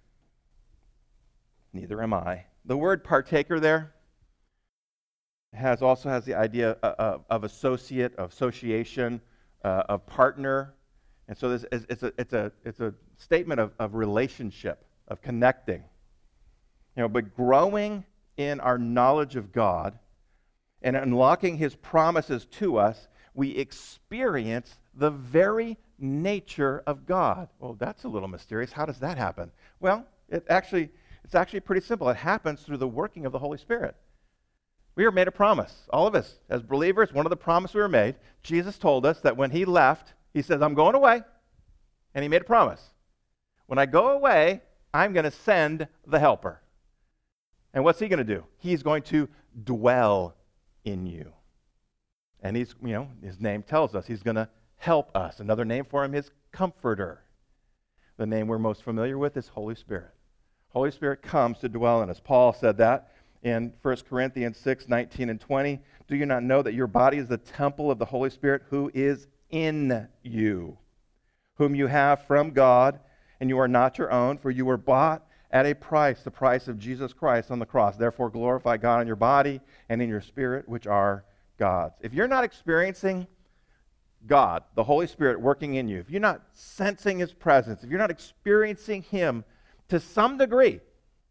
Neither am I. The word partaker there has also has the idea of, of associate, of association, uh, of partner. And so this is, it's, a, it's, a, it's a statement of, of relationship, of connecting. You know, but growing in our knowledge of God and unlocking His promises to us, we experience the very nature of God. Well, that's a little mysterious. How does that happen? Well, it actually, it's actually pretty simple. It happens through the working of the Holy Spirit. We were made a promise. All of us, as believers, one of the promises we were made, Jesus told us that when He left, He says, I'm going away. And He made a promise. When I go away, I'm going to send the Helper. And what's He going to do? He's going to dwell in you. And He's, you know, His name tells us He's going to help us. Another name for Him is Comforter. The name we're most familiar with is Holy Spirit. Holy Spirit comes to dwell in us. Paul said that in First Corinthians six, nineteen and twenty. Do you not know that your body is the temple of the Holy Spirit who is in you, whom you have from God, and you are not your own, for you were bought at a price, the price of Jesus Christ on the cross. Therefore glorify God in your body and in your spirit, which are God's. If you're not experiencing God, the Holy Spirit working in you, if you're not sensing His presence, if you're not experiencing Him to some degree,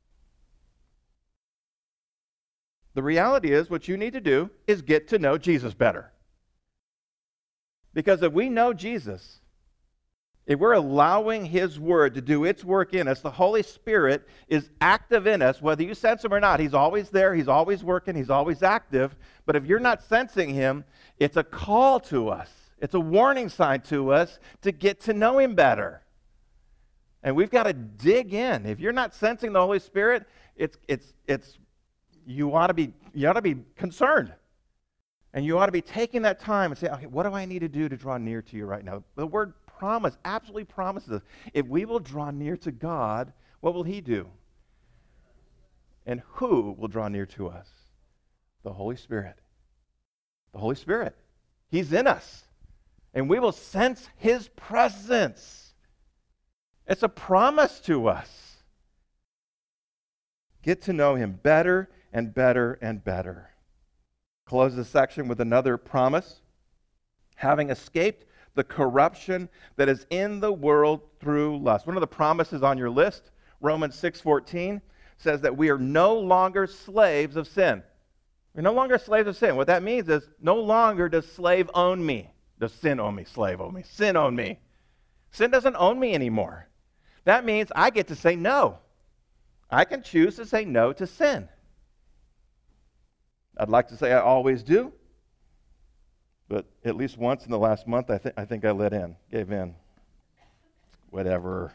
the reality is what you need to do is get to know Jesus better. Because if we know Jesus, if we're allowing His Word to do its work in us, the Holy Spirit is active in us, whether you sense Him or not. He's always there, He's always working, He's always active. But if you're not sensing Him, it's a call to us. It's a warning sign to us to get to know Him better. And we've got to dig in. If you're not sensing the Holy Spirit, it's it's it's you ought to be you ought to be concerned. And you ought to be taking that time and say, okay, what do I need to do to draw near to you right now? The word promise absolutely promises us. If we will draw near to God, what will He do? And who will draw near to us? The Holy Spirit. The Holy Spirit. He's in us. And we will sense His presence. It's a promise to us. Get to know Him better and better and better. Close this section with another promise. Having escaped the corruption that is in the world through lust. One of the promises on your list, Romans six fourteen, says that we are no longer slaves of sin. We're no longer slaves of sin. What that means is no longer does slave own me. Does sin own me? Slave own me. Sin own me. Sin doesn't own me anymore. That means I get to say no. I can choose to say no to sin. I'd like to say I always do, but at least once in the last month, I, th- I think I let in, gave in. Whatever.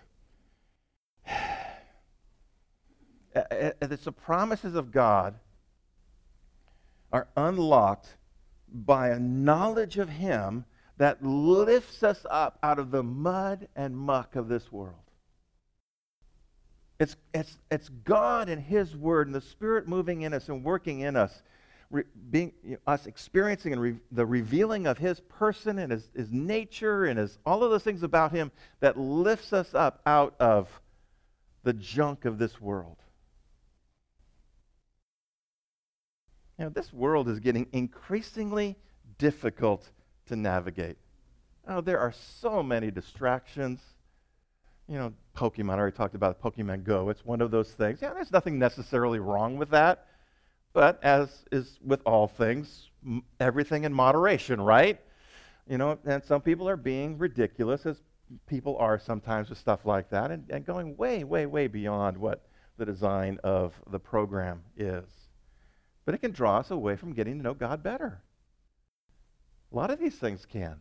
It's the promises of God are unlocked by a knowledge of Him that lifts us up out of the mud and muck of this world. It's, it's, it's God and His Word and the Spirit moving in us and working in us, re, being you know, us experiencing and re, the revealing of His person and His, His nature and His all of those things about Him that lifts us up out of the junk of this world. You know, this world is getting increasingly difficult to navigate. Oh, there are so many distractions. You know, Pokemon, I already talked about Pokemon Go. It's one of those things. Yeah, there's nothing necessarily wrong with that. But as is with all things, m- everything in moderation, right? You know, and some people are being ridiculous, as people are sometimes with stuff like that, and, and going way, way, way beyond what the design of the program is. But it can draw us away from getting to know God better. A lot of these things can.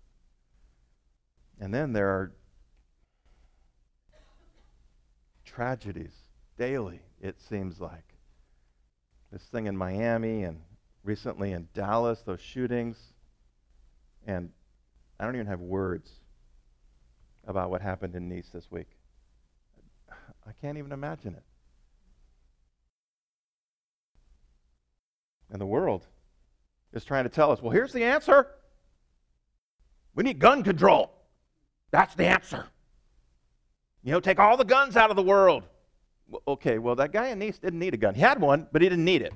And then there are tragedies daily, it seems like. This thing in Miami and recently in Dallas, those shootings. And I don't even have words about what happened in Nice this week. I can't even imagine it. And the world is trying to tell us, well, here's the answer. We need gun control. That's the answer. You know, take all the guns out of the world. Well, okay, well, that guy in Nice didn't need a gun. He had one, but he didn't need it.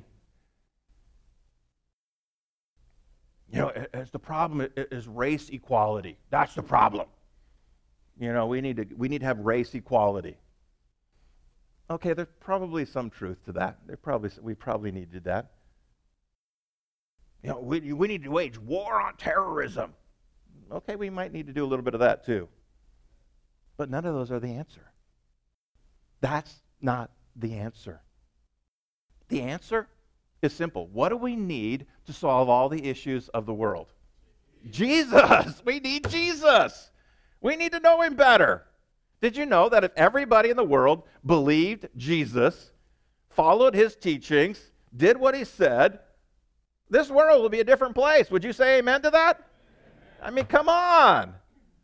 You know, it's the problem is race equality. That's the problem. You know, we need to we need to have race equality. Okay, there's probably some truth to that. There probably we probably needed that. You know, we we need to wage war on terrorism. Okay, we might need to do a little bit of that too. But none of those are the answer. That's not the answer. The answer is simple. What do we need to solve all the issues of the world? Jesus! We need Jesus! We need to know him better. Did you know that if everybody in the world believed Jesus, followed his teachings, did what he said, this world would be a different place? Would you say amen to that? I mean, come on.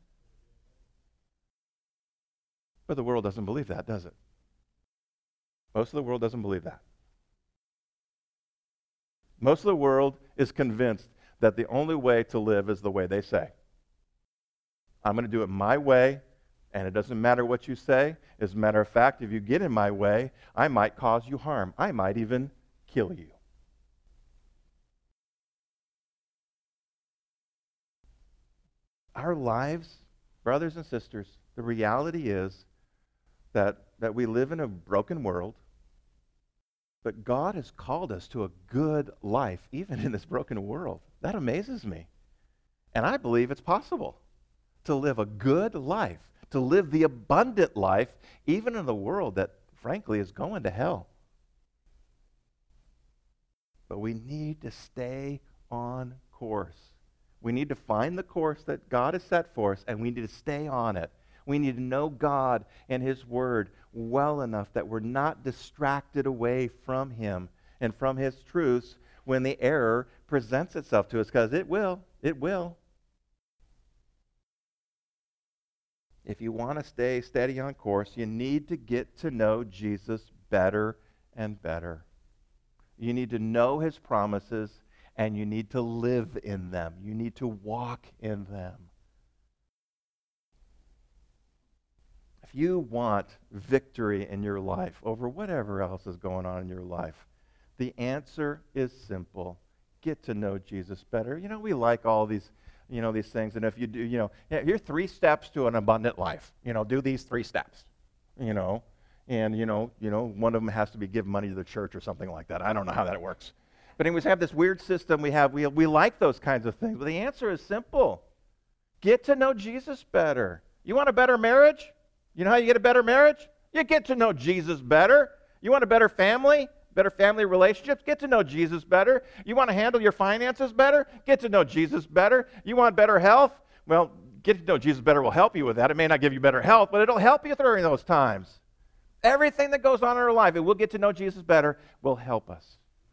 But the world doesn't believe that, does it? Most of the world doesn't believe that. Most of the world is convinced that the only way to live is the way they say. I'm going to do it my way, and it doesn't matter what you say. As a matter of fact, if you get in my way, I might cause you harm. I might even kill you. Our lives, brothers and sisters, the reality is that, that we live in a broken world, but God has called us to a good life, even in this broken world. That amazes me. And I believe it's possible to live a good life, to live the abundant life, even in a world that, frankly, is going to hell. But we need to stay on course. We need to find the course that God has set for us, and we need to stay on it. We need to know God and his word well enough that we're not distracted away from him and from his truths when the error presents itself to us, because it will. It will. If you want to stay steady on course, you need to get to know Jesus better and better. You need to know his promises, and you need to live in them. You need to walk in them. If you want victory in your life over whatever else is going on in your life, the answer is simple. Get to know Jesus better. You know, we like all these, you know, these things. And if you do, you know, here's three steps to an abundant life. You know, do these three steps. You know, and you know, you know, one of them has to be give money to the church or something like that. I don't know how that works. But anyways, we have this weird system. We have we we like those kinds of things. But the answer is simple. Get to know Jesus better. You want a better marriage? You know how you get a better marriage? You get to know Jesus better. You want a better family? Better family relationships? Get to know Jesus better. You want to handle your finances better? Get to know Jesus better. You want better health? Well, get to know Jesus better will help you with that. It may not give you better health, but it'll help you during those times. Everything that goes on in our life, if we'll get to know Jesus better, will help us.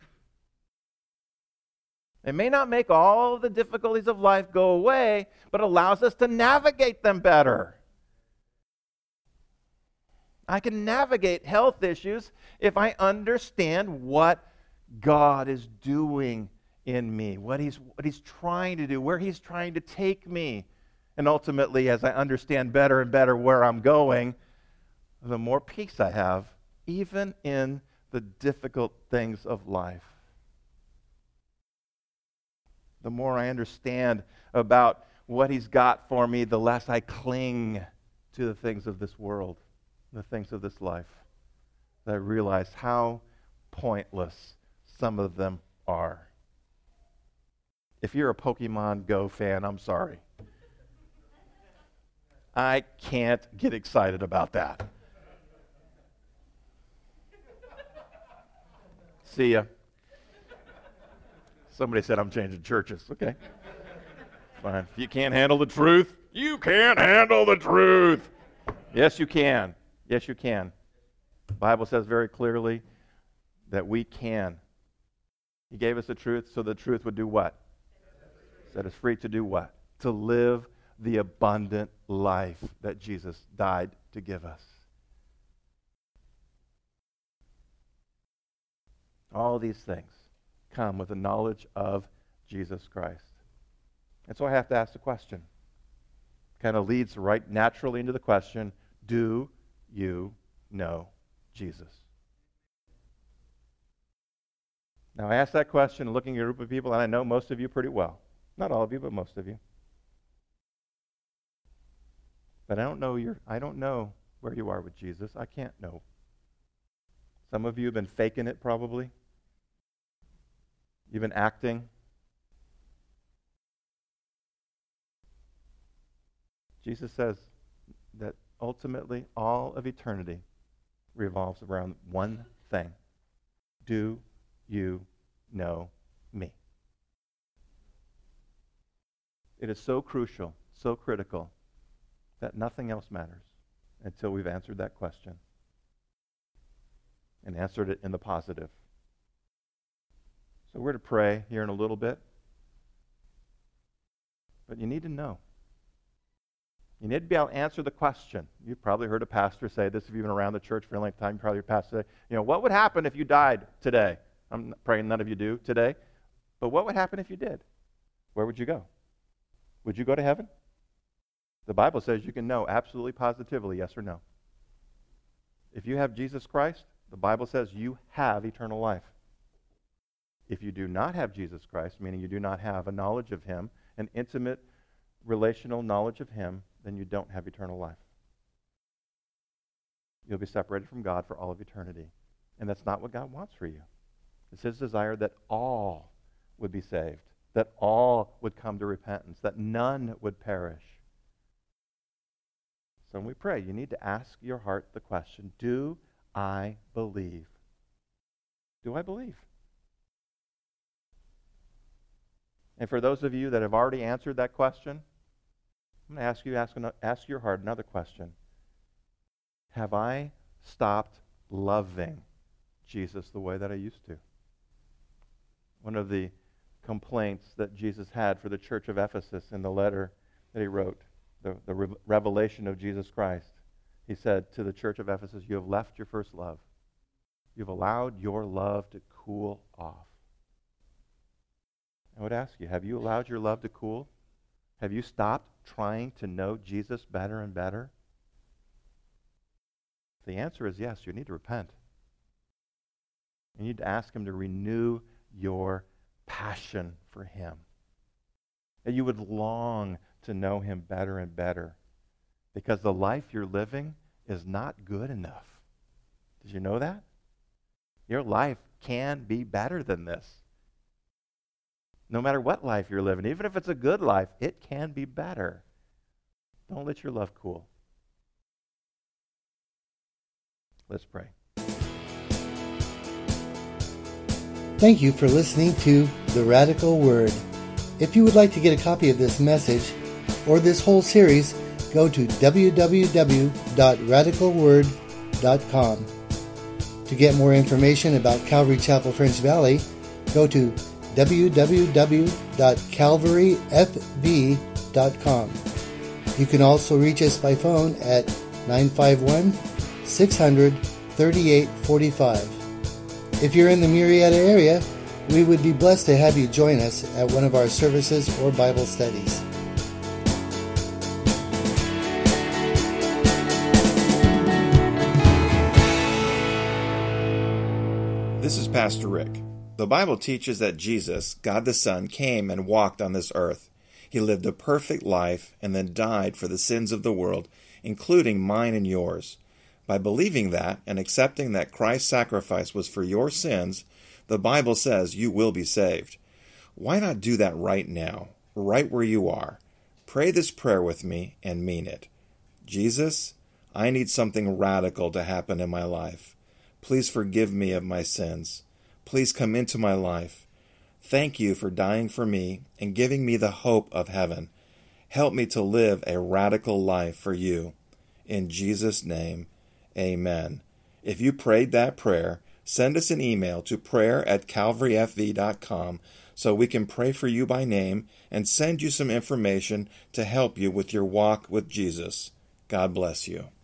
It may not make all the difficulties of life go away, but allows us to navigate them better. I can navigate health issues if I understand what God is doing in me, what he's, what he's trying to do, where he's trying to take me. And ultimately, as I understand better and better where I'm going, the more peace I have, even in the difficult things of life. The more I understand about what he's got for me, the less I cling to the things of this world, the things of this life. I realize how pointless some of them are. If you're a Pokemon Go fan, I'm sorry. I can't get excited about that. See ya. Somebody said I'm changing churches. Okay. Fine. If you can't handle the truth, you can't handle the truth. Yes, you can. Yes, you can. The Bible says very clearly that we can. He gave us the truth so the truth would do what? Set us free to do what? To live the abundant life that Jesus died to give us. All these things come with the knowledge of Jesus Christ. And so I have to ask the question, kind of leads right naturally into the question, do you know Jesus? Now, I asked that question looking at a group of people, and I know most of you pretty well. Not all of you, but most of you. But I don't know your, I don't know where you are with Jesus. I can't know. Some of you have been faking it probably. You've been acting. Jesus says that ultimately all of eternity revolves around one thing. Do you know me? It is so crucial, so critical, that nothing else matters until we've answered that question and answered it in the positive. So we're to pray here in a little bit, but you need to know. You need to be able to answer the question. You've probably heard a pastor say this if you've been around the church for a long time. You probably heard a pastor say, you know, what would happen if you died today? I'm praying none of you do today. But what would happen if you did? Where would you go? Would you go to heaven? The Bible says you can know absolutely positively, yes or no. If you have Jesus Christ, the Bible says you have eternal life. If you do not have Jesus Christ, meaning you do not have a knowledge of Him, an intimate relational knowledge of Him, then you don't have eternal life. You'll be separated from God for all of eternity. And that's not what God wants for you. It's His desire that all would be saved, that all would come to repentance, that none would perish. So when we pray, you need to ask your heart the question, do I believe? Do I believe? And for those of you that have already answered that question, I'm going to ask you, ask, ask your heart another question. Have I stopped loving Jesus the way that I used to? One of the complaints that Jesus had for the church of Ephesus in the letter that he wrote, the, the re- revelation of Jesus Christ, he said to the church of Ephesus, you have left your first love. You've allowed your love to cool off. I would ask you, have you allowed your love to cool? Have you stopped trying to know Jesus better and better? The answer is yes, you need to repent. You need to ask Him to renew your passion for Him. That you would long to know Him better and better. Because the life you're living is not good enough. Did you know that? Your life can be better than this. No matter what life you're living, even if it's a good life, it can be better. Don't let your love cool. Let's pray. Thank you for listening to The Radical Word. If you would like to get a copy of this message or this whole series, go to w w w dot radical word dot com. To get more information about Calvary Chapel French Valley, go to w w w dot calvary f v dot com. You can also reach us by phone at nine five one, six hundred, thirty-eight forty-five. If you're in the Murrieta area, we would be blessed to have you join us at one of our services or Bible studies. This is Pastor Rick. The Bible teaches that Jesus, God the Son, came and walked on this earth. He lived a perfect life and then died for the sins of the world, including mine and yours. By believing that and accepting that Christ's sacrifice was for your sins, the Bible says you will be saved. Why not do that right now, right where you are? Pray this prayer with me and mean it. Jesus, I need something radical to happen in my life. Please forgive me of my sins. Please come into my life. Thank you for dying for me and giving me the hope of heaven. Help me to live a radical life for you. In Jesus' name, amen. If you prayed that prayer, send us an email to prayer at calvary f v dot com so we can pray for you by name and send you some information to help you with your walk with Jesus. God bless you.